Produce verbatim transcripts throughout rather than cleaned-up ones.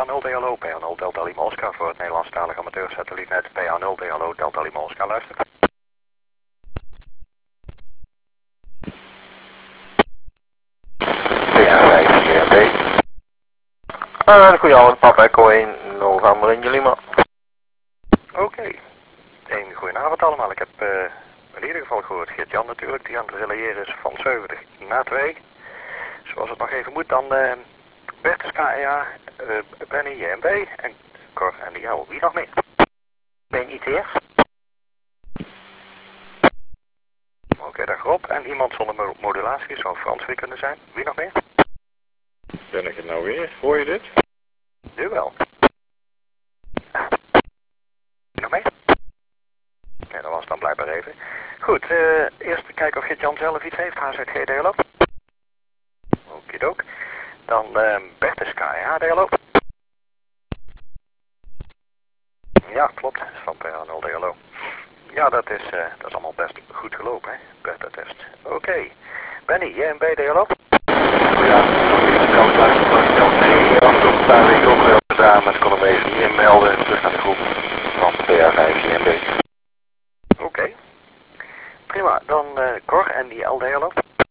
nul D L O, P A nul Delta Lima Oscar voor het Nederlandstalige amateursatellietnet P A nul D L O Delta Lima Oscar, luister. P A vijf G M B. Uh, goedenavond, Papa Echo één nul November in Lima. Oké, okay. Een goedenavond allemaal. Ik heb uh, in ieder geval gehoord Geert-Jan natuurlijk, die aan het relayeren is van zeventig naar twee. Zoals het nog even moet, dan uh, Bertus K E A, uh, Benny J M B en Cor en die jou. Wie nog meer? Ben I T R. Oké, okay, dag Rob. En iemand zonder modulatie zou Frans weer kunnen zijn. Wie nog meer? Ben ik het nou weer? Hoor je dit? Nu wel. Wie nog meer? Nee, dat was het dan blijkbaar even. Goed, uh, eerst kijken of Geert-Jan zelf iets heeft. H Z G D L O. Okidook. Dan uh, Bertus K E A D L O. Ja, klopt. Van P A nul D L O. Ja, dat is, uh, dat is allemaal best goed gelopen, hè? Beta-test. Oké. Okay. Benny, J M B D L O. Ja, ik kan het luisteren van Jan mee. Afgelopen paar weken ook wel gedaan, maar ik kon hem even niet inmelden. Terug naar de groep van P A vijf G M B. Oké. Okay. Prima. Dan uh, Cor en die L D L O.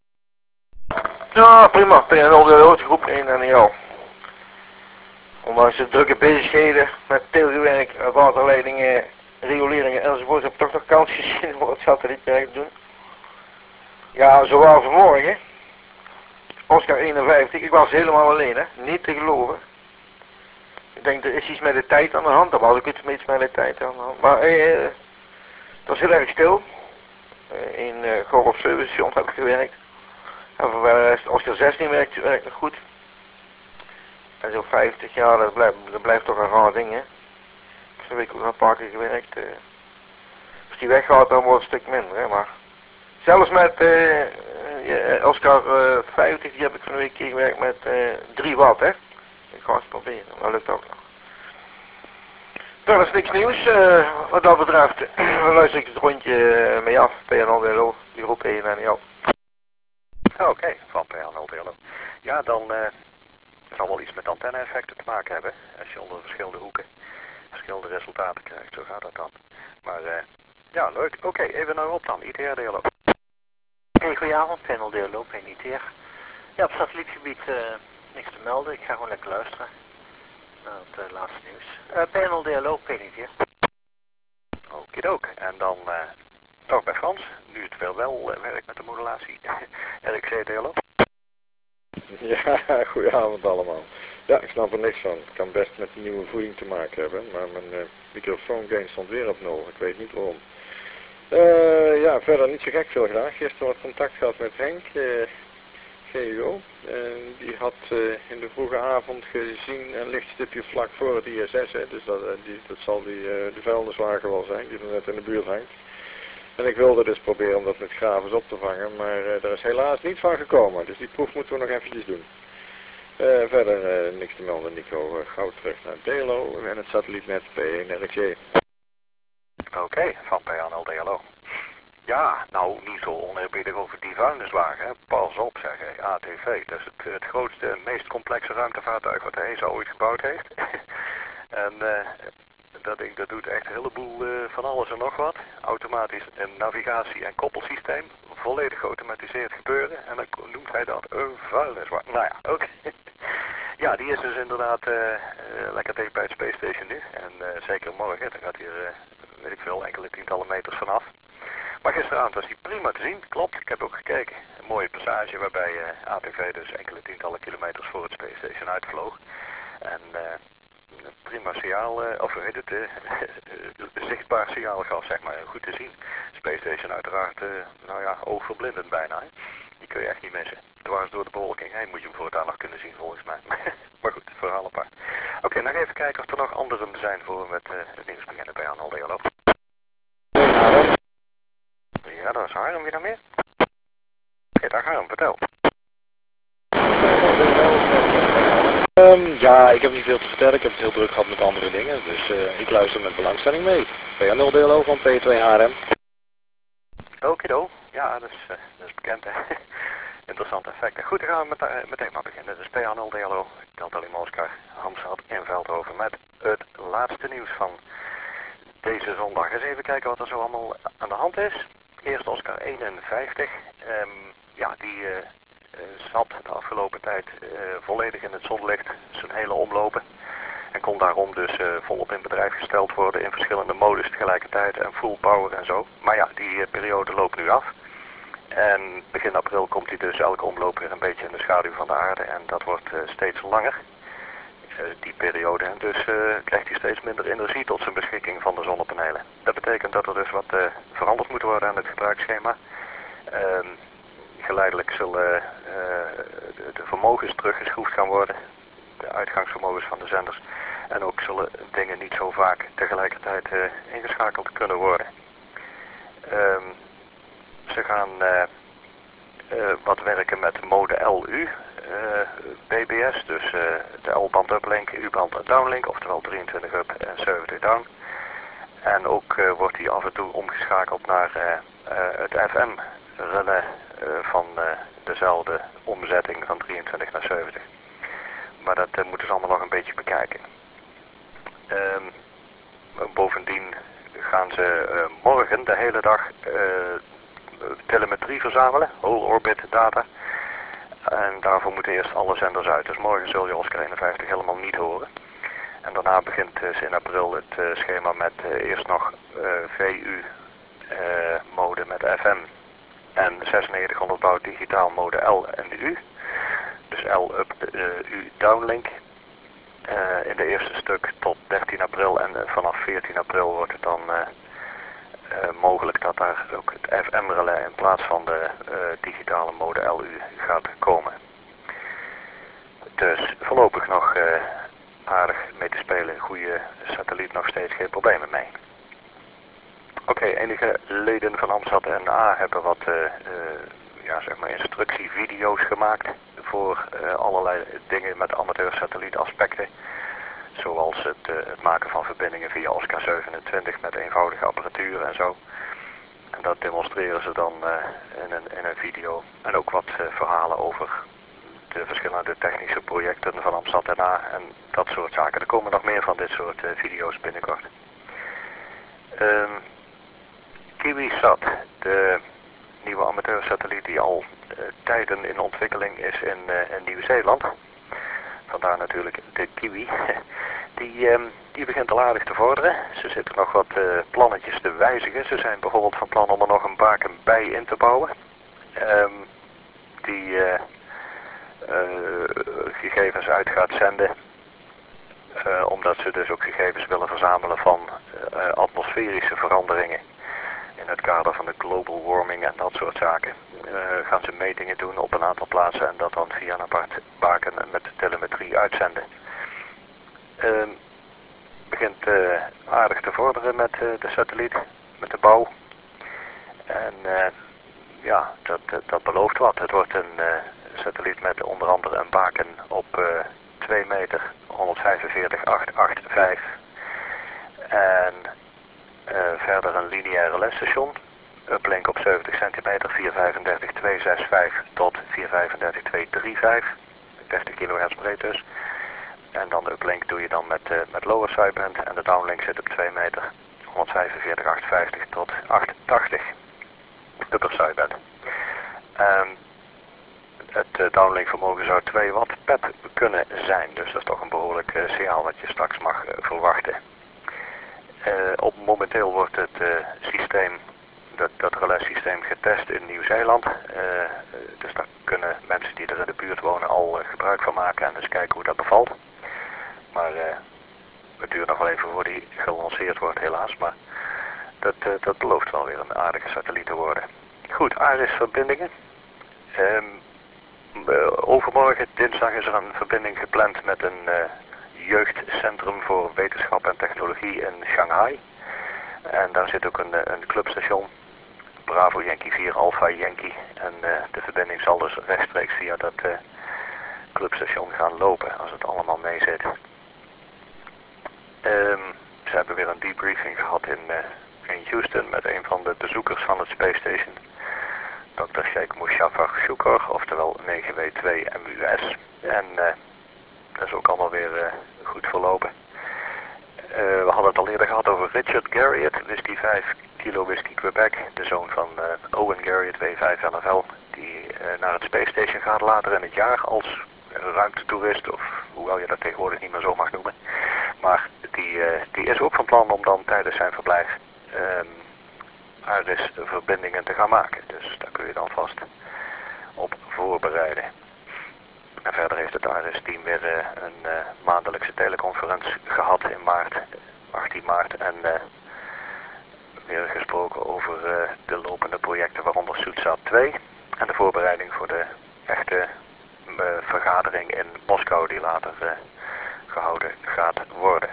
Ja, prima. P A nul D L O, groep één en jou. Ondanks de drukke bezigheden met theoriewerk, waterleidingen, rioleringen enzovoort, heb ik toch nog kans gezien om het satellietwerk te doen. Ja, zowel vanmorgen. Oscar eenenvijftig, ik was helemaal alleen, hè. Niet te geloven. Ik denk, er is iets met de tijd aan de hand, dan was ik iets met de tijd aan de hand. Maar eh, het was heel erg stil. Uh, in uh, Golf zeven station heb ik gewerkt. En voor de rest, Oscar zestien werkt, werkt nog goed. En zo'n vijftig jaar, dat blijft, dat blijft toch een raar ding, hè. Zo'n week ook nog een paar keer gewerkt. Uh. Als die weggaat, dan wordt het een stuk minder, hè. Maar zelfs met uh, uh, Oscar uh, vijftig, die heb ik van een week keer gewerkt met uh, drie watt, hè. Ik ga het proberen, maar dat lukt ook nog. Dat is niks nieuws, uh, wat dat betreft. Dan luister ik het rondje mee af, P A nul D L O, die groep één en jou. Oké, okay, van P A nul D L O. Ja, dan uh, zal wel iets met antenne-effecten te maken hebben. Als je onder verschillende hoeken verschillende resultaten krijgt, zo gaat dat dan. Maar uh, ja, leuk. Oké, okay, even naar op dan, I T R D L O. Hey, goedenavond, P A nul D L O, ben I T R. Ja, op satellietgebied uh, niks te melden, ik ga gewoon lekker luisteren naar het uh, laatste nieuws. Uh, P A nul D L O, P I T R. Okidook, en dan uh, toch bij Frans, nu het wel wel uh, werkt met de modulatie. R X C D L O. Ja, goedenavond allemaal. Ja, ik snap er niks van. Het kan best met nieuwe voeding te maken hebben, maar mijn uh, microfoongain stond weer op nul. Ik weet niet waarom. Uh, ja, verder niet zo gek veel gedaan. Gisteren wat contact gehad met Henk, uh, G U O. Uh, die had uh, in de vroege avond gezien een lichtstipje vlak voor het I S S. Hè. Dus dat, uh, die, dat zal die, uh, de vuilniswagen wel zijn, die er net in de buurt hangt. En ik wilde dus proberen om dat met gravers op te vangen, maar uh, er is helaas niets van gekomen. Dus die proef moeten we nog eventjes doen. Uh, verder uh, niks te melden, Nico. Uh, gauw terug naar D L O en het satellietnet P één R X J. Oké, okay, van P A nul D L O. Ja, nou niet zo oneerbiedig over die vuilniswagen. Hè. Pas op zeggen, A T V. Dat is het, het grootste, meest complexe ruimtevaartuig wat de E S A ooit gebouwd heeft. en uh, dat ding dat doet echt een heleboel uh, van alles en nog wat. Automatisch een navigatie- en koppelsysteem. Volledig geautomatiseerd gebeuren. En dan noemt hij dat een vuilniswagen. Nou ja, oké. Okay. Ja, die is dus inderdaad uh, uh, lekker dicht bij het Space Station nu. En uh, zeker morgen, dan gaat hier, uh, weet ik veel, enkele tientallen meters vanaf. Maar gisteravond was hij prima te zien, klopt. Ik heb ook gekeken. Een mooie passage waarbij uh, A T V dus enkele tientallen kilometers voor het Space Station uitvloog. En uh, prima signaal, uh, of hoe heet het, uh, zichtbaar signaal gaf, zeg maar, goed te zien. Space Station uiteraard, uh, nou ja, oogverblindend bijna. Hè. Die kun je echt niet missen. Dwars door de bewolking heen moet je hem voortaan nog kunnen zien, volgens mij. Maar goed, verhaal apart. Oké, okay, nog even kijken of er nog anderen zijn voor we met uh, het nieuws beginnen bij P A nul D L O. Ja, dat is Harm, wie nog meer? Oké, okay, dag Harm, vertel. Um, ja, ik heb niet veel te vertellen, ik heb het heel druk gehad met andere dingen, dus uh, ik luister met belangstelling mee. P A nul D L O van P twee H R M. Okido, ja, dat is, uh, dat is bekend hè. interessante effecten. Goed, dan gaan we met, uh, meteen maar beginnen. Dit is P A nul D L O, Delta Lima Oscar, Hamstad in Veldhoven met het laatste nieuws van deze zondag. Eens even kijken wat er zo allemaal aan de hand is. Eerst Oscar eenenvijftig. Um, ja, die uh, uh, zat de afgelopen tijd uh, volledig in het zonlicht, zijn hele omlopen. En kon daarom dus uh, volop in bedrijf gesteld worden in verschillende modus tegelijkertijd en full power en zo. Maar ja, die uh, periode loopt nu af. En begin april komt hij dus elke omloop weer een beetje in de schaduw van de aarde en dat wordt uh, steeds langer. Uh, die periode. En dus uh, krijgt hij steeds minder energie tot zijn beschikking van de zonnepanelen. Dat betekent dat er dus wat uh, veranderd moet worden aan het gebruiksschema. Uh, geleidelijk zullen uh, de, de vermogens teruggeschroefd gaan worden. De uitgangsvermogens van de zenders. En ook zullen dingen niet zo vaak tegelijkertijd uh, ingeschakeld kunnen worden. Uh, ze gaan uh, uh, wat werken met mode L U. Uh, B B S, dus uh, de L-band uplink, U-band downlink, oftewel drieëntwintig up en zeventig down. En ook uh, wordt die af en toe omgeschakeld naar uh, uh, het F M-relais uh, van uh, dezelfde omzetting van drieëntwintig naar zeventig. Maar dat uh, moeten ze allemaal nog een beetje bekijken. Uh, bovendien gaan ze uh, morgen de hele dag uh, telemetrie verzamelen, whole orbit data. En daarvoor moeten eerst alle zenders uit. Dus morgen zul je Oscar eenenvijftig helemaal niet horen. En daarna begint uh, in april het uh, schema met uh, eerst nog uh, V U uh, mode met F M. En negenenzesentighonderd baud digitaal mode L en U. Dus L up uh, U downlink. Uh, in de eerste stuk tot dertien april en uh, vanaf veertien april wordt het dan uh, uh, mogelijk dat daar ook het F M-relais in plaats van de uh, digitale mode L U gaat komen. Dus voorlopig nog uh, aardig mee te spelen, goede satelliet, nog steeds geen problemen mee. Oké, okay, enige leden van Hamstad N A hebben wat uh, uh, ja, zeg maar instructievideo's gemaakt voor uh, allerlei dingen met amateursatelliet aspecten. Zoals het, uh, het maken van verbindingen via Oscar zevenentwintig met eenvoudige apparatuur en zo. En dat demonstreren ze dan uh, in, een, in een video. En ook wat uh, verhalen over de verschillende technische projecten van Hamstad N A en dat soort zaken. Er komen nog meer van dit soort uh, video's binnenkort. Um, KiwiSat, de nieuwe amateursatelliet die al uh, tijden in ontwikkeling is in, uh, in Nieuw-Zeeland. Vandaar natuurlijk de Kiwi. Die, um, die begint al aardig te vorderen. Ze zitten nog wat uh, plannetjes te wijzigen. Ze zijn bijvoorbeeld van plan om er nog een baken bij in te bouwen. Um, die uh, uh, gegevens uit gaat zenden. Uh, omdat ze dus ook gegevens willen verzamelen van uh, atmosferische veranderingen. In het kader van de global warming en dat soort zaken. Uh, gaan ze metingen doen op een aantal plaatsen en dat dan via een apart baken met telemetrie uitzenden. Uh, begint uh, aardig te vorderen met uh, de satelliet, met de bouw. En uh, ja, dat, dat belooft wat. Het wordt een uh, satelliet met onder andere een baken op uh, twee meter, honderdvijfenveertig achthonderdvijfenachtig. En uh, verder een lineaire lesstation. Uplink op zeventig centimeter, vierhonderdvijfendertig tweehonderdvijfenzestig tot vierhonderdvijfendertig tweehonderdvijfendertig, dertig kilohertz breed dus. En dan de uplink doe je dan met, uh, met lower sideband en de downlink zit op twee meter, honderdvijfenveertig achthonderdvijftig tot achtentachtig, upper sideband. Um, het uh, downlink vermogen zou twee watt pet kunnen zijn, dus dat is toch een behoorlijk uh, signaal wat je straks mag uh, verwachten. Uh, op momenteel wordt het uh, systeem, dat, dat relais-systeem getest in Nieuw-Zeeland. Uh, dus daar kunnen mensen die er in de buurt wonen al uh, gebruik van maken en eens kijken hoe dat bevalt. Maar uh, het duurt nog wel even voor die gelanceerd wordt helaas, maar dat, uh, dat belooft wel weer een aardige satelliet te worden. Goed, ARIS-verbindingen. Um, uh, overmorgen, dinsdag, is er een verbinding gepland met een uh, jeugdcentrum voor wetenschap en technologie in Shanghai. En daar zit ook een, een clubstation, Bravo Yankee vier Alpha Yankee. En uh, de verbinding zal dus rechtstreeks via dat uh, clubstation gaan lopen, als het allemaal mee zit. Um, ze hebben weer een debriefing gehad in, uh, in Houston met een van de bezoekers van het Space Station. dokter Sheikh Mushafar Shukor, oftewel negen W twee M U S. En uh, dat is ook allemaal weer uh, goed verlopen. Uh, we hadden het al eerder gehad over Richard Garriott, whisky vijf kilo whisky Quebec, de zoon van uh, Owen Garriott, W vijf N F L, die uh, naar het Space Station gaat later in het jaar als ruimtetoerist, of hoewel je dat tegenwoordig niet meer zo mag noemen. Maar die, uh, die is ook van plan om dan tijdens zijn verblijf um, ARIS-verbindingen te gaan maken. Dus daar kun je dan vast op voorbereiden. En verder heeft het ARIS-team weer uh, een uh, maandelijkse teleconferentie gehad in maart, achttien maart. En uh, weer gesproken over uh, de lopende projecten, waaronder Soetsat twee. En de voorbereiding voor de echte uh, vergadering in Moskou die later uh, gehouden gaat worden.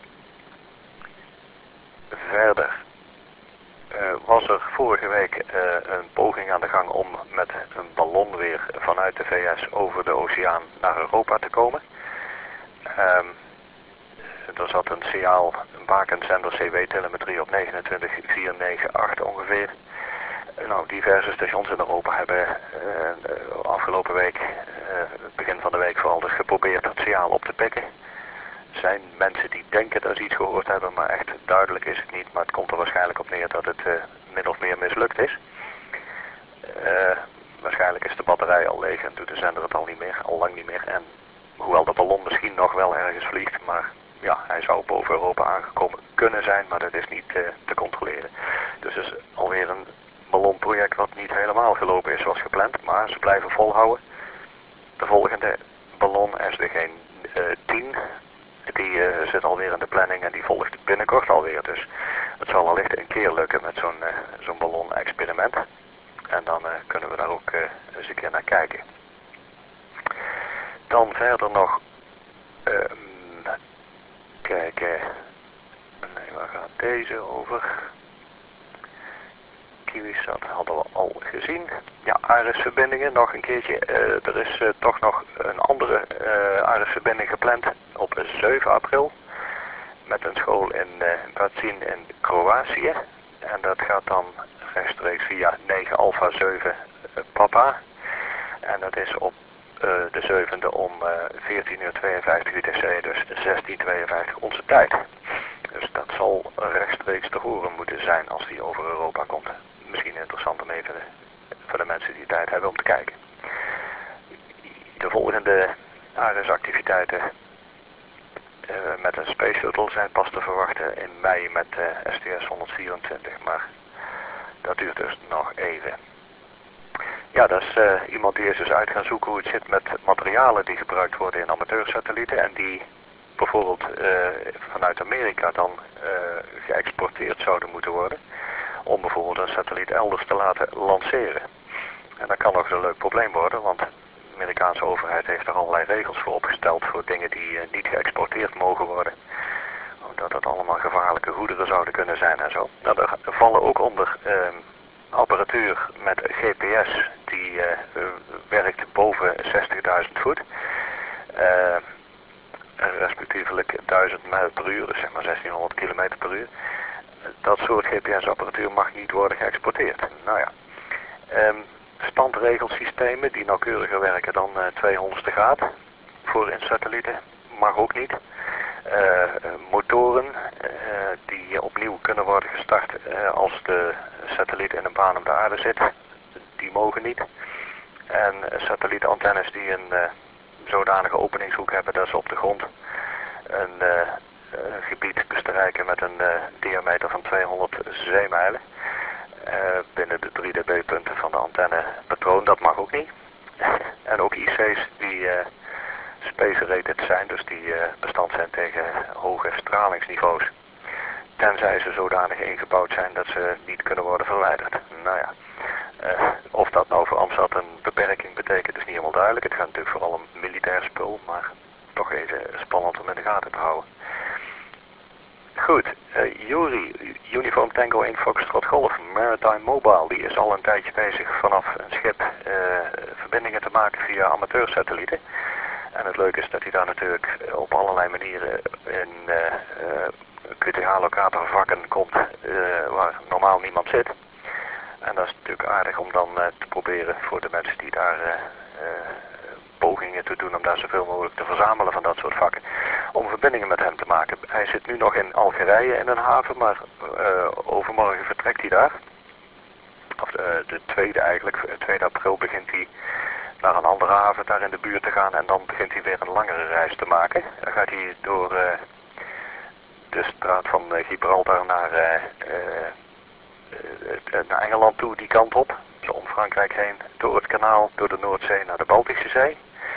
Verder uh, was er vorige week uh, een poging aan de gang om met een ballon weer vanuit de V S over de oceaan naar Europa te komen. Um, er zat een signaal, een bakenzender C W-telemetrie op negenentwintig vier negen acht ongeveer. Nou, diverse stations in Europa hebben uh, afgelopen week, uh, begin van de week vooral dus geprobeerd dat signaal op te pikken. Er zijn mensen die denken dat ze iets gehoord hebben, maar echt duidelijk is het niet. Maar het komt er waarschijnlijk op neer dat het uh, min of meer mislukt is. Uh, waarschijnlijk is de batterij al leeg en doet de zender het al niet meer, al lang niet meer. En hoewel de ballon misschien nog wel ergens vliegt, maar ja, hij zou boven Europa aangekomen kunnen zijn, maar dat is niet uh, te controleren. Dus het is alweer een ballonproject wat niet helemaal gelopen is zoals gepland, maar ze blijven volhouden. De volgende ballon, S D G tien, die uh, zit alweer in de planning en die volgt binnenkort alweer. Dus het zal wellicht een keer lukken met zo'n uh, zo'n ballon-experiment. En dan uh, kunnen we daar ook uh, eens een keer naar kijken. Dan verder nog uh, kijken. Nee, waar gaat deze over? KiwiSat hadden we al gezien. Ja, ARIS-verbindingen nog een keertje. Uh, er is uh, toch nog een andere uh, ARIS-verbinding gepland op zeven april. Met een school in uh, Bacin in Kroatië. En dat gaat dan rechtstreeks via negen Alpha zeven uh, Papa. En dat is op uh, de zevende om uh, veertien uur tweeënvijftig U T C, dus zestien tweeënvijftig onze tijd. Dus dat zal rechtstreeks te horen moeten zijn als die over Europa komt. Misschien interessant om even voor de mensen die tijd hebben om te kijken. De volgende ARIS-activiteiten uh, met een Space Shuttle zijn pas te verwachten in mei met uh, S T S honderdvierentwintig, maar dat duurt dus nog even. Ja, dat is uh, iemand die is dus uit gaan zoeken hoe het zit met materialen die gebruikt worden in amateursatellieten en die bijvoorbeeld uh, vanuit Amerika dan uh, geëxporteerd zouden moeten worden om bijvoorbeeld een satelliet elders te laten lanceren. En dat kan nog eens een leuk probleem worden, want de Amerikaanse overheid heeft er allerlei regels voor opgesteld voor dingen die uh, niet geëxporteerd mogen worden. Omdat dat allemaal gevaarlijke goederen zouden kunnen zijn en zo. Nou, er vallen ook onder uh, apparatuur met G P S die uh, uh, werkt boven zestigduizend voet. Uh, respectievelijk duizend mijl per uur, dus zeg maar zestienhonderd kilometer per uur. Dat soort G P S-apparatuur mag niet worden geëxporteerd. Nou ja, um, standregelsystemen die nauwkeuriger werken dan uh, tweehonderdste graad voor in satellieten mag ook niet. Uh, motoren uh, die opnieuw kunnen worden gestart uh, als de satelliet in een baan om de aarde zit, die mogen niet. En uh, satellietantennes die een uh, zodanige openingshoek hebben dat ze op de grond een uh, uh, gebied bestrijken met een uh, diameter van tweehonderd zeemijlen uh, binnen de drie dB-punten van de antennepatroon, dat mag ook niet. En ook I C's die uh, space-rated zijn, dus die uh, bestand zijn tegen hoge stralingsniveaus, tenzij ze zodanig ingebouwd zijn dat ze niet kunnen worden verwijderd. Nou ja, uh, of dat nou voor Amstad een beperking betekent is niet helemaal duidelijk. Het gaat natuurlijk vooral om militair spul, maar toch even spannend om in de gaten te houden. Goed, uh, Yuri, Uniform Tango één Foxtrot Golf, Maritime Mobile, die is al een tijdje bezig vanaf een schip uh, verbindingen te maken via amateursatellieten. En het leuke is dat hij daar natuurlijk op allerlei manieren in uh, uh, Q T H-locatorvakken komt uh, waar normaal niemand zit. En dat is natuurlijk aardig om dan uh, te proberen voor de mensen die daar uh, uh, pogingen te doen om daar zoveel mogelijk te verzamelen van dat soort vakken. Om verbindingen met hem te maken. Hij zit nu nog in Algerije in een haven, maar uh, overmorgen vertrekt hij daar. Of de, de tweede eigenlijk, tweede april begint hij naar een andere haven daar in de buurt te gaan en dan begint hij weer een langere reis te maken. Dan gaat hij door uh, de straat van uh, Gibraltar naar, uh, uh, uh, naar Engeland toe, die kant op. Zo om Frankrijk heen, door het kanaal, door de Noordzee naar de Baltische Zee.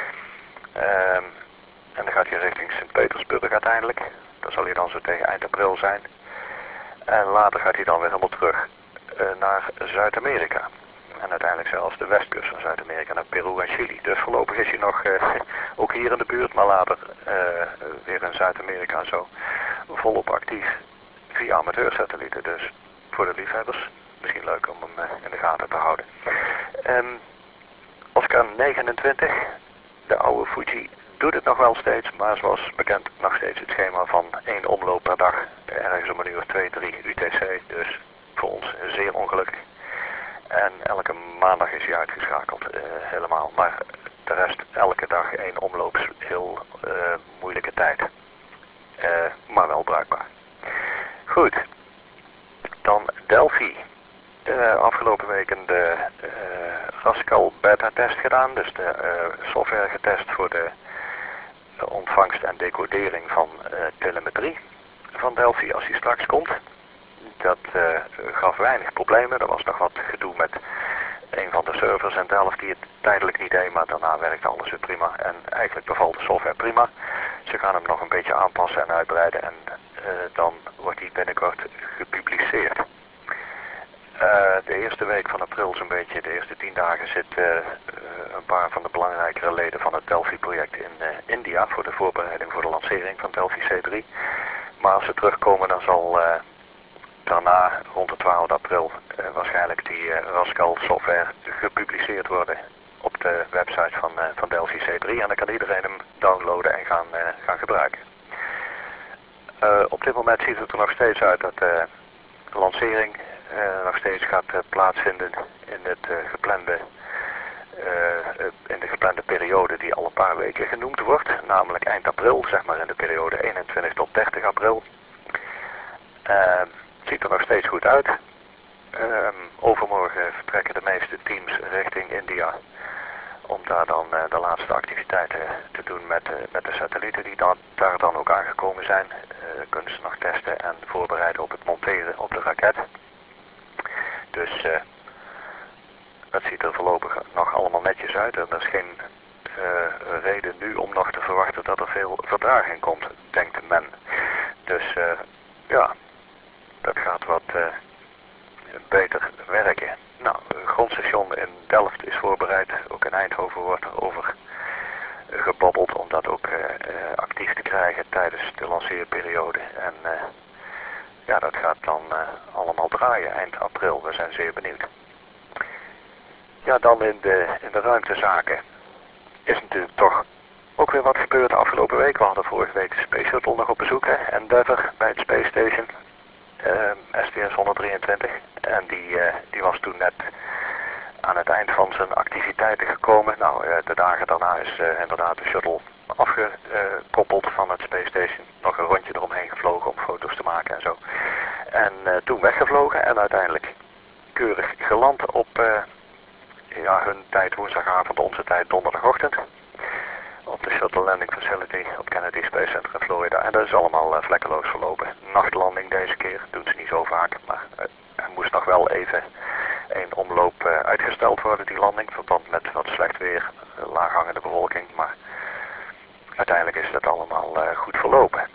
Uh, en dan gaat hij richting Sint-Petersburg uiteindelijk. Dat zal hij dan zo tegen eind april zijn. En later gaat hij dan weer helemaal terug uh, naar Zuid-Amerika. En uiteindelijk zelfs de westkust van Zuid-Amerika naar Peru en Chili. Dus voorlopig is hij nog uh, ook hier in de buurt, maar later uh, weer in Zuid-Amerika en zo. Volop actief via amateursatellieten. Dus voor de liefhebbers misschien leuk om hem uh, in de gaten te houden. Um, Oscar negenentwintig, de oude Fuji, doet het nog wel steeds, maar zoals bekend nog steeds het schema van één omloop per dag. Ergens om een uur twee, drie U T C. Dus voor ons zeer ongelukkig. En elke maandag is hij uitgeschakeld, uh, helemaal. Maar de rest, elke dag één omloop is heel uh, moeilijke tijd. Uh, maar wel bruikbaar. Goed. Dan Delphi. Uh, afgelopen week de uh, Rascal beta test gedaan. Dus de uh, software getest voor de uh, ontvangst en decodering van uh, telemetrie van Delphi als hij straks komt. Dat uh, gaf weinig problemen. Er was nog wat gedoe met een van de servers in Delft die het tijdelijk niet deed, maar daarna werkte alles weer prima. En eigenlijk bevalt de software prima. Ze gaan hem nog een beetje aanpassen en uitbreiden en uh, dan wordt hij binnenkort gepubliceerd. Uh, de eerste week van april, zo'n beetje, de eerste tien dagen, zit uh, uh, een paar van de belangrijkere leden van het Delphi-project in uh, India voor de voorbereiding voor de lancering van Delphi C drie. Maar als ze terugkomen, dan zal uh, daarna, rond de twaalfde april, uh, waarschijnlijk die uh, Rascal software gepubliceerd worden op de website van, uh, van Delphi C drie. En dan kan iedereen hem downloaden en gaan, uh, gaan gebruiken. Uh, op dit moment ziet het er nog steeds uit dat uh, de lancering uh, nog steeds gaat uh, plaatsvinden in, het, uh, geplande, uh, in de geplande periode die al een paar weken genoemd wordt. Namelijk eind april, zeg maar in de periode eenentwintig tot dertig april. Uh, Het ziet er nog steeds goed uit. Uh, overmorgen vertrekken de meeste teams richting India om daar dan uh, de laatste activiteiten te doen met, uh, met de satellieten die dan, daar dan ook aangekomen zijn. Uh, kunnen ze nog testen en voorbereiden op het monteren op de raket. Dus uh, dat ziet er voorlopig nog allemaal netjes uit en er is geen uh, reden nu om nog te verwachten dat er veel vertraging komt, denkt men. Dus uh, ja... Dat gaat wat uh, beter werken. Nou, het grondstation in Delft is voorbereid. Ook in Eindhoven wordt er over uh, gebabbeld om dat ook uh, uh, actief te krijgen tijdens de lanceerperiode. En uh, ja, dat gaat dan uh, allemaal draaien eind april. We zijn zeer benieuwd. Ja, dan in de, in de ruimtezaken is natuurlijk toch ook weer wat gebeurd de afgelopen week. We hadden vorige week de Space Shuttle nog op bezoek, hè, Endeavour bij het Space Station. Uh, S T S honderddrieëntwintig en die, uh, die was toen net aan het eind van zijn activiteiten gekomen. Nou, uh, de dagen daarna is uh, inderdaad de shuttle afgekoppeld van het Space Station. Nog een rondje eromheen gevlogen om foto's te maken en zo. En uh, toen weggevlogen en uiteindelijk keurig geland op uh, ja, hun tijd woensdagavond, onze tijd donderdagochtend. Op de Shuttle Landing Facility op Kennedy Space Center in Florida. En dat is allemaal uh, vlekkeloos verlopen. Nachtlanding deze keer, doen ze niet zo vaak. Maar uh, er moest nog wel even een omloop uh, uitgesteld worden, die landing. In verband met wat slecht weer, uh, laaghangende bewolking. Maar uiteindelijk is dat allemaal uh, goed verlopen.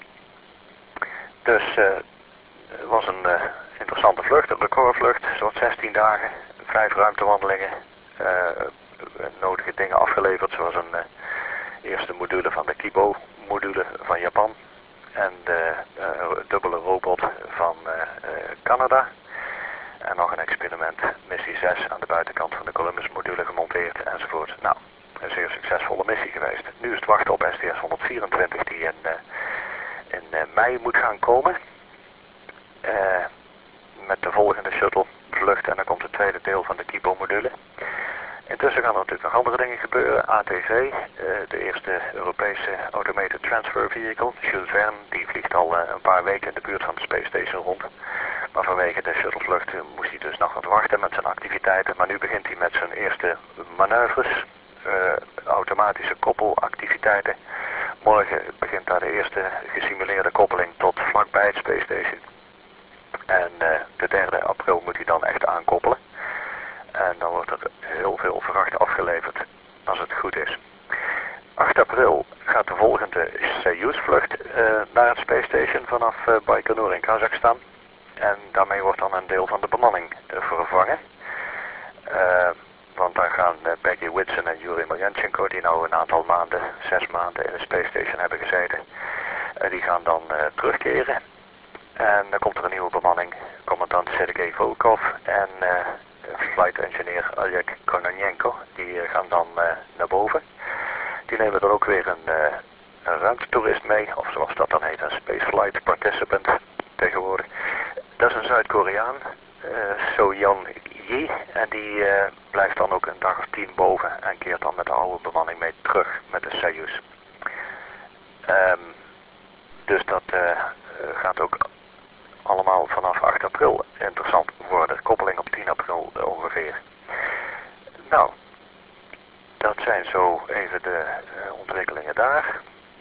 Dus uh, het was een uh, interessante vlucht, een recordvlucht. Zo'n zestien dagen, vijf ruimtewandelingen. Uh, nodige dingen afgeleverd, zoals een... Uh, eerste module van de Kibo module van Japan en de uh, dubbele robot van uh, uh, Canada en nog een experiment, missie zes aan de buitenkant van de Columbus module gemonteerd enzovoort. Nou, een zeer succesvolle missie geweest. Nu is het wachten op S T S honderdvierentwintig die in, uh, in uh, mei moet gaan komen uh, met de volgende shuttle vlucht en dan komt de ondertussen gaan er natuurlijk nog andere dingen gebeuren. A T V, uh, de eerste Europese Automated Transfer Vehicle, Jules Verne, die vliegt al uh, een paar weken in de buurt van de Space Station rond. Maar vanwege de shuttlevlucht moest hij dus nog wat wachten met zijn activiteiten. Maar nu begint hij met zijn eerste manoeuvres, uh, automatische koppelactiviteiten. Morgen begint daar de eerste gesimuleerde koppeling tot vlakbij het Space Station. En uh, de derde april moet hij dan echt aankoppelen. En dan wordt er heel veel vracht afgeleverd als het goed is. acht april gaat de volgende Soyuz-vlucht uh, naar het Space Station vanaf uh, Baikonur in Kazachstan. En daarmee wordt dan een deel van de bemanning uh, vervangen. Uh, want daar gaan uh, Peggy Whitson en Yuri Maryanchenko, die nou een aantal maanden, zes maanden in de Space Station hebben gezeten, uh, die gaan dan uh, terugkeren. En dan komt er een nieuwe bemanning, commandant Sergei Volkov en uh, flight engineer Oleg Kononenko. Die uh, gaan dan uh, naar boven. Die nemen er ook weer een, uh, een ruimtetoerist mee, of zoals dat dan heet, een spaceflight participant tegenwoordig. Dat is een Zuid-Koreaan, uh, So-Yan Yi, en die uh, blijft dan ook een dag of tien boven en keert dan met de oude bemanning mee terug met de Soyuz. Um, dus dat uh, gaat ook allemaal vanaf acht april interessant worden. Koppeling op tien april uh, ongeveer. Nou, dat zijn zo even de uh, ontwikkelingen daar.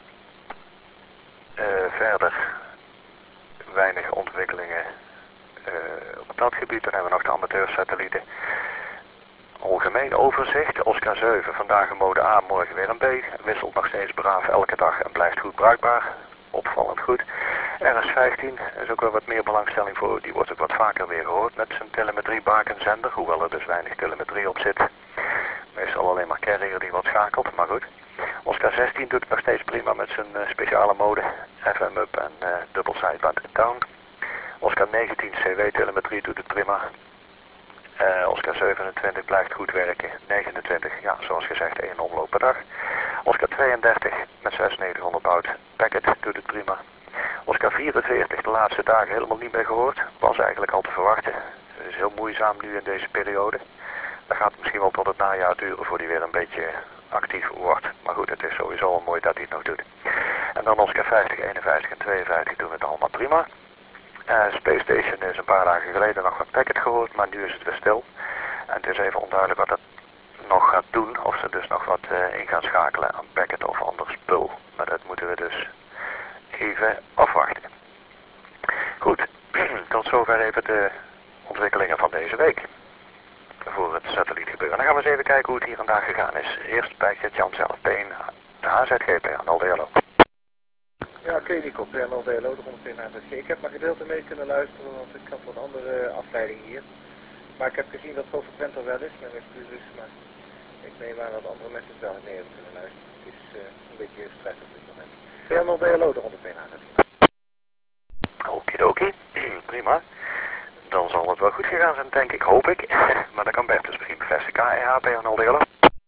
Uh, verder weinig ontwikkelingen uh, op dat gebied. Dan hebben we nog de amateursatellieten. Algemeen overzicht. Oscar zeven, vandaag in mode A, morgen weer een B. Wisselt nog steeds braaf elke dag en blijft goed bruikbaar. Opvallend goed. R S vijftien is ook wel wat meer belangstelling voor. Die wordt ook wat vaker weer gehoord met zijn telemetriebakenzender. Hoewel er dus weinig telemetrie op zit. Meestal alleen maar carrier die wat schakelt, maar goed. Oscar zestien doet het nog steeds prima met zijn uh, speciale mode. F M up en uh, dubbel sideband down. Oscar negentien C W-telemetrie doet het prima. Uh, Oscar zevenentwintig blijft goed werken. negenentwintig, ja, zoals gezegd, één omloop per dag. Oscar tweeëndertig met zesennedertighonderd baud packet doet het prima. Oscar vierenveertig de laatste dagen helemaal niet meer gehoord. Was eigenlijk al te verwachten. Het is heel moeizaam nu in deze periode. Dat gaat misschien wel tot het najaar duren voor die weer een beetje actief wordt. Maar goed, het is sowieso al mooi dat hij het nog doet. En dan Oscar vijftig, eenenvijftig en tweeënvijftig doen het allemaal prima. Uh, Space Station is een paar dagen geleden nog wat packet gehoord, maar nu is het weer stil. En het is even onduidelijk wat het nog gaat doen. Of ze dus nog wat uh, in gaan schakelen aan packet of ander spul. Maar dat moeten we dus even afwachten. Goed, tot zover even de ontwikkelingen van deze week. Voor het satellietgebeuren. Dan gaan we eens even kijken hoe het hier vandaag gegaan is. Eerst bij Gert-Jan zelf, P N H Z G, P N L D L O. Ja, oké, Nico, P N L D L O, de honderd H Z G. Ik heb maar gedeelte mee kunnen luisteren, want ik had een andere afleiding hier. Maar ik heb gezien dat het zo frequent al wel is, mijn excuses, maar ik neem aan dat andere mensen het wel mee hebben kunnen luisteren. Het is uh, een beetje stress op dit moment. P N L D L O, de honderd H Z G. Okidoki, prima. Dan zal het wel goed gegaan zijn, denk ik, hoop ik. Maar dat kan Bert dus misschien bevestigen. K E H, P N L D L O.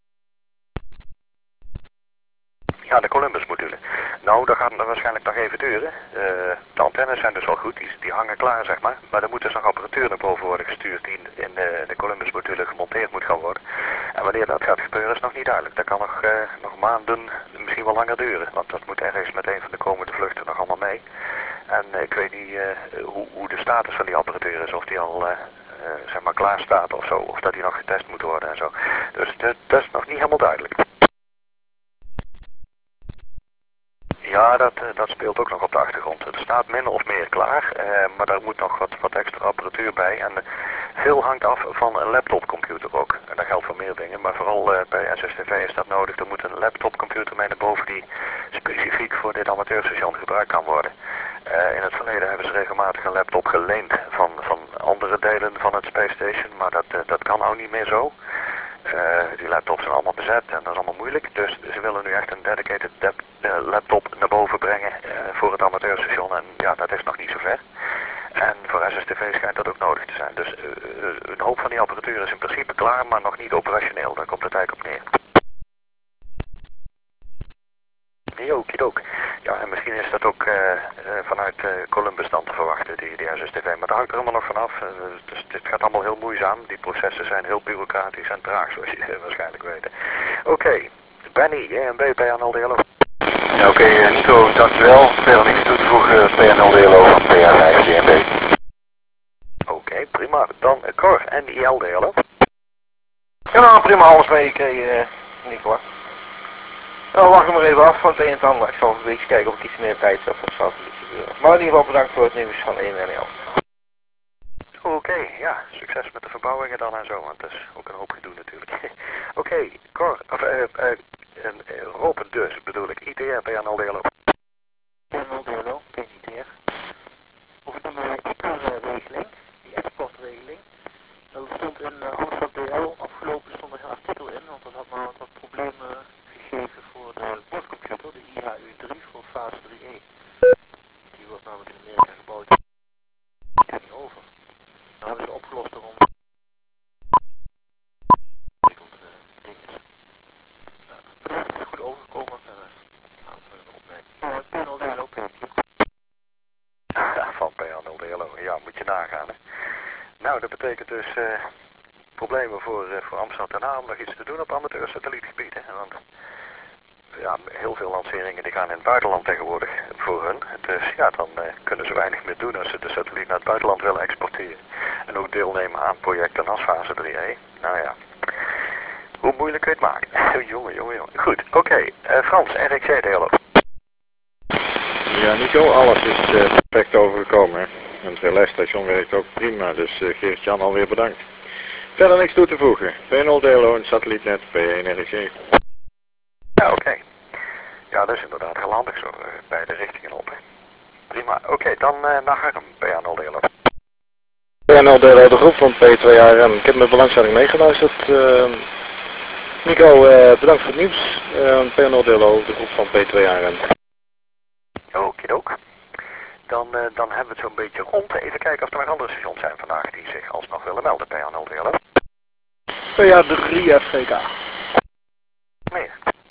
Ja, de Columbus module. Nou, dat gaat er waarschijnlijk nog even duren. Uh, de antennes zijn dus wel goed, die, die hangen klaar, zeg maar. Maar er moet dus nog apparatuur naar boven worden gestuurd die in de, de Columbus module gemonteerd moet gaan worden. En wanneer dat gaat gebeuren is nog niet duidelijk. Dat kan nog, uh, nog maanden, misschien wel langer duren. Want dat moet ergens met een van de komende vluchten nog allemaal mee. En uh, ik weet niet uh, hoe, hoe de status van die apparatuur is. Of die al uh, uh, zeg maar klaar staat of zo. Of dat die nog getest moet worden en zo. Dus dat, dat is nog niet helemaal duidelijk. Ja, dat, dat speelt ook nog op de achtergrond. Het staat min of meer klaar, eh, maar daar moet nog wat, wat extra apparatuur bij. En veel hangt af van een laptopcomputer ook. En dat geldt voor meer dingen, maar vooral eh, bij S S T V is dat nodig. Er moet een laptopcomputer mee naar boven die specifiek voor dit amateurstation gebruikt kan worden. Uh, in het verleden hebben ze regelmatig een laptop geleend van, van andere delen van het Space Station, maar dat, uh, dat kan nou niet meer zo. Uh, die laptops zijn allemaal bezet en dat is allemaal moeilijk, dus ze willen nu echt een dedicated dep, uh, laptop naar boven brengen uh, voor het amateurstation en ja, dat is nog niet zo ver. En voor S S T V schijnt dat ook nodig te zijn, dus uh, een hoop van die apparatuur is in principe klaar, maar nog niet operationeel, daar komt het eigenlijk op neer. Okidook. Ja, en misschien is dat ook uh, uh, vanuit uh, Columbus een bestand te verwachten, die, die S S T V. Maar dat hangt er allemaal nog vanaf. Uh, dus dit gaat allemaal heel moeizaam. Die processen zijn heel bureaucratisch en traag, zoals je waarschijnlijk weet. Oké, okay. Benny, J M B, P N L D L O. Ja, oké, okay, Nico, dankjewel. Verder niks toe te voegen, P N L D L O van P R vijf J M B. Oké, okay, prima. Dan uh, Cor en I L D L O. Ja, nou, prima, alles meegekregen, uh, Nico. Nou, wacht hem maar even af van het een en het ander. Ik zal even kijken of ik iets meer tijd heb. Dat zal niet gebeuren. Maar in ieder geval bedankt voor het nieuws van één en elf. Oké, okay, ja, succes met de verbouwingen dan en zo, want dat is ook een hoop gedoe natuurlijk. Oké, okay, Cor, of uh, uh, uh, uh, Rob dus, bedoel ik, I T R, P N L D L O. P N L D L O, P N I T R. Over de I C A-regeling, die exportregeling. Er stond in uh, Amsterdam D L afgelopen stond er een artikel in, want dat had maar wat problemen gegeven voor de bordcomputer, de I H U drie voor fase drie E. Die wordt namelijk in Amerika gebouwd. Die gaat niet over. Dan hebben ze opgelost door om het is goed overgekomen verder. Nou, dat is een opmerking. P N L D L O, P N I T R. Ja, van P N L D L O, ja, moet je nagaan, hè. Nou, dat betekent dus uh, problemen voor, uh, voor Amsterdam ten A om nog iets te doen op amateur satellietgebied, hè. Want ja, heel veel lanceringen die gaan in het buitenland tegenwoordig voor hun. Dus ja, dan uh, kunnen ze weinig meer doen als ze de satelliet naar het buitenland willen exporteren. En ook deelnemen aan projecten als fase drie E. Nou ja, hoe moeilijk kun je het maken? jongen, jongen, jongen. Goed, oké. Okay. Uh, Frans, R X C D L O. Ja, Nico, alles is uh, perfect overgekomen. Hè? En het relais-station werkt ook prima, dus uh, Geert-Jan alweer bedankt. Verder niks toe te voegen. P N L D L O en satellietnet P één R X C. Ja, oké. Okay. Ja, dat is inderdaad heel handig zo, uh, beide richtingen op. Hè. Prima. Oké, okay, dan uh, naar Harm, P N L D L O. P N L D L O, de groep van P twee R M. Ik heb met belangstelling meegeluisterd. Uh, Nico, uh, bedankt voor het nieuws. Uh, P N L D L O, de groep van P twee R M. Okidook. Dan, uh, dan hebben we het zo'n beetje rond. Even kijken of er nog andere stations zijn vandaag die zich alsnog willen melden, P N L D L O. P A drie F G K. Meer.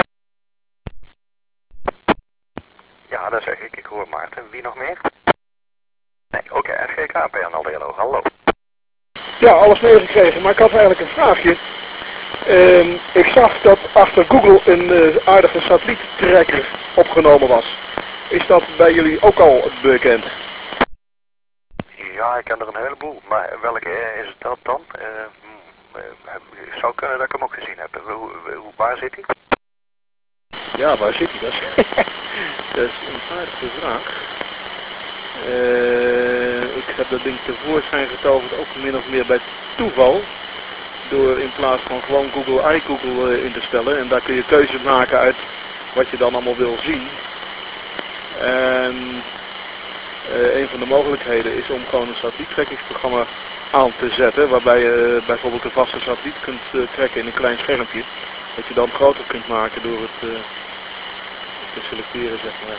Ja, dat zeg ik. Ik hoor Maarten. Wie nog meer? Nee, oké. Okay, F G K, P N L D L O. Hallo. Ja, alles meegekregen, maar ik had eigenlijk een vraagje. Uh, ik zag dat achter Google een uh, aardige satelliettracker opgenomen was. Is dat bij jullie ook al bekend? Ja, ik ken er een heleboel, maar welke is dat dan? Uh, uh, zou kunnen dat ik hem ook gezien heb. Hoe, hoe, waar zit hij? Ja, waar zit hij? Dat is, dat is een aardige vraag. Uh, ik heb dat ding tevoorschijn getoverd ook min of meer bij toeval. Door in plaats van gewoon Google iGoogle uh, in te stellen. En daar kun je keuze maken uit wat je dan allemaal wil zien. En uh, een van de mogelijkheden is om gewoon een satelliettrackingsprogramma aan te zetten. Waarbij je uh, bijvoorbeeld een vaste satelliet kunt uh, trekken in een klein schermpje. Dat je dan groter kunt maken door het uh, te selecteren, zeg maar.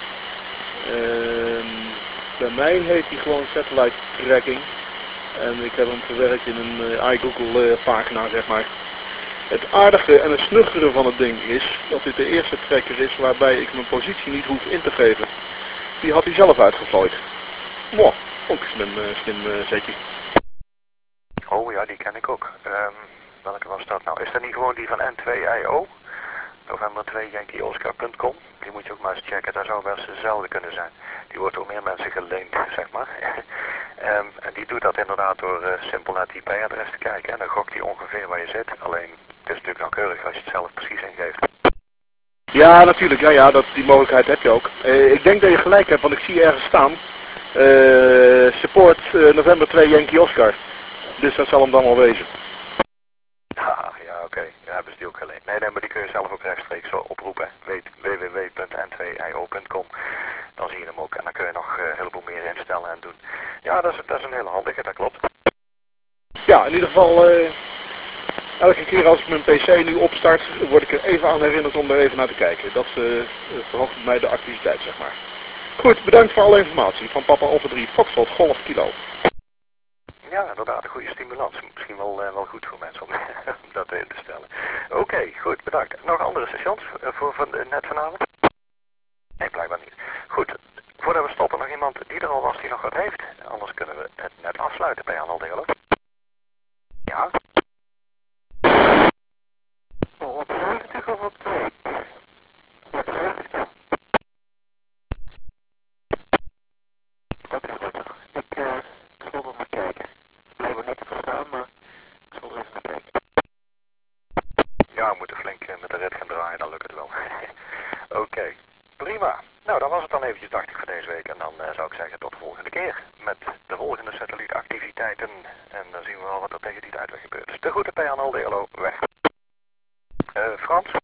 Uh, bij mij heet die gewoon satellite tracking. En ik heb hem verwerkt in een uh, iGoogle uh, pagina, zeg maar. Het aardige en het snuggere van het ding is dat dit de eerste tracker is waarbij ik mijn positie niet hoef in te geven. Die had hij zelf uitgevlooid. Wow, ook een slim, uh, slim uh, zetje. Oh ja, die ken ik ook. Um, welke was dat nou? Is dat niet gewoon die van N twee I O? November twee Yankee Oscar punt com. Die moet je ook maar eens checken, daar zou wel eens dezelfde kunnen zijn. Die wordt door meer mensen geleend, zeg maar. um, en die doet dat inderdaad door uh, simpel naar het I P-adres te kijken. En dan gokt hij ongeveer waar je zit. Alleen, het is natuurlijk nauwkeurig als je het zelf precies ingeeft. Ja, natuurlijk. Ja, ja, dat, die mogelijkheid heb je ook. Uh, ik denk dat je gelijk hebt, want ik zie ergens staan. Uh, support uh, November twee Yankee Oscar. Dus dat zal hem dan wel wezen. Ah, ja, oké. Okay. Ja, hebben ze die ook geleend. Nee, nee, maar die kun je zelf ook rechtstreeks zo oproepen. Weet w w w punt n twee i o punt com. Dan zie je hem ook en dan kun je nog uh, een heleboel meer instellen en doen. Ja, dat is, dat is een hele handige, dat klopt. Ja, in ieder geval, uh, elke keer als ik mijn P C nu opstart, word ik er even aan herinnerd om er even naar te kijken. Dat uh, verhoogt bij mij de activiteit, zeg maar. Goed, bedankt voor alle informatie. Van Papa Alpha drie Foxtrot Golf Kilo. Ja, inderdaad, een goede stimulans. Misschien wel, uh, wel goed voor mensen om dat in te stellen. Oké, okay, goed, bedankt. Nog andere stations uh, voor, voor uh, net vanavond? Nee, blijkbaar niet. Goed, voordat we stoppen nog iemand die er al was nog wat heeft. Anders kunnen we het net afsluiten bij Arnold Hallo. Ja? Oh, op zeventig of op twee? Op zeventig. Dat is goed. Ik uh, zal er maar kijken. Blijven niet te verstaan, maar ik zal er even naar kijken. Ja, we moeten flink met de rit gaan draaien, dan lukt het wel. Oké, okay. Prima. Nou, dan was het dan eventjes dacht ik voor deze week. En dan uh, zou ik zeggen tot de volgende keer. Met de volgende satellietactiviteiten. En dan zien we wel wat er tegen die tijd weer gebeurt. Dus de groeten bij Arnold Hallo, weg. Uh, Frans?